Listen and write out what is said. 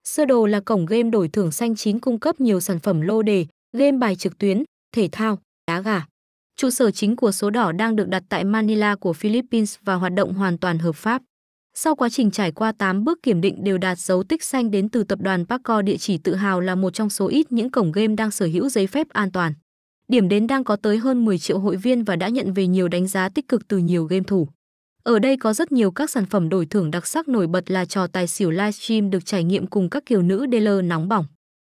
Sơ đồ là cổng game đổi thưởng xanh chín cung cấp nhiều sản phẩm lô đề, game bài trực tuyến, thể thao, đá gà. Trụ sở chính của số đỏ đang được đặt tại Manila của Philippines và hoạt động hoàn toàn hợp pháp. Sau quá trình trải qua 8 bước kiểm định đều đạt dấu tích xanh đến từ tập đoàn Paco, địa chỉ tự hào là một trong số ít những cổng game đang sở hữu giấy phép an toàn. Điểm đến đang có tới hơn 10 triệu hội viên và đã nhận về nhiều đánh giá tích cực từ nhiều game thủ. Ở đây có rất nhiều các sản phẩm đổi thưởng đặc sắc, nổi bật là trò tài xỉu livestream được trải nghiệm cùng các kiều nữ dealer nóng bỏng.